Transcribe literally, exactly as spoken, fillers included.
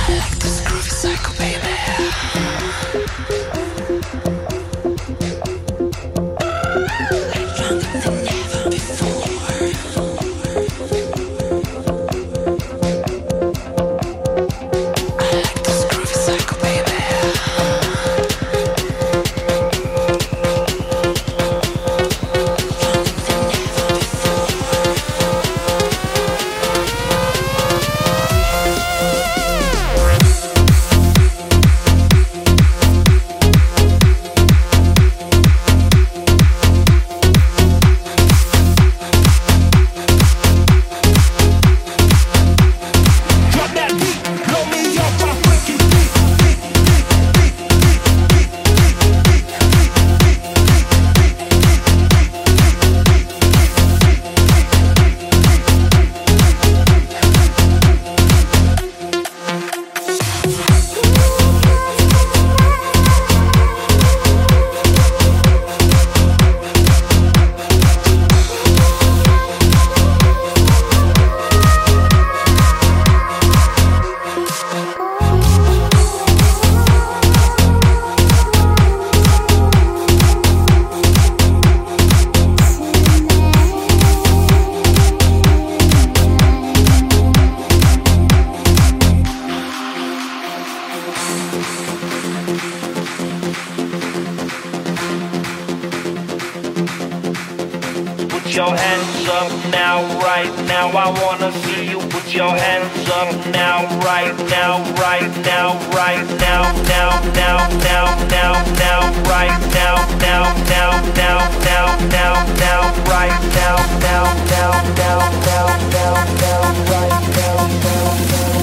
your hands up now, right now. I wanna see you put your hands up now, right now, right now, right now, now, now, now, now, now, right now, now, now, now, now, now, now, right now, now, now, now, now, now, now, right now, now, now.